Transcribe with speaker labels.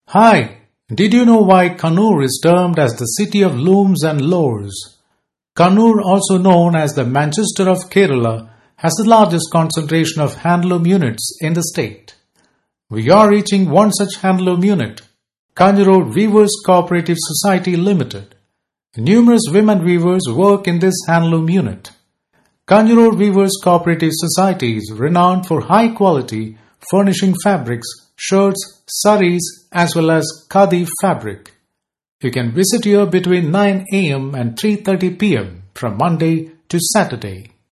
Speaker 1: Hi, did you know why Kannur is termed as the city of looms and lores? Kannur, also known as the Manchester of Kerala, has the largest concentration of handloom units in the state. We are reaching one such handloom unit, Kanjurod Weavers Cooperative Society Limited. Numerous women weavers work in this handloom unit. Kanjurod Weavers Cooperative Society is renowned for high quality furnishing fabrics, shirts, saris as well as khadi fabric. You can visit here between 9 a.m. and 3:30 p.m. from Monday to Saturday.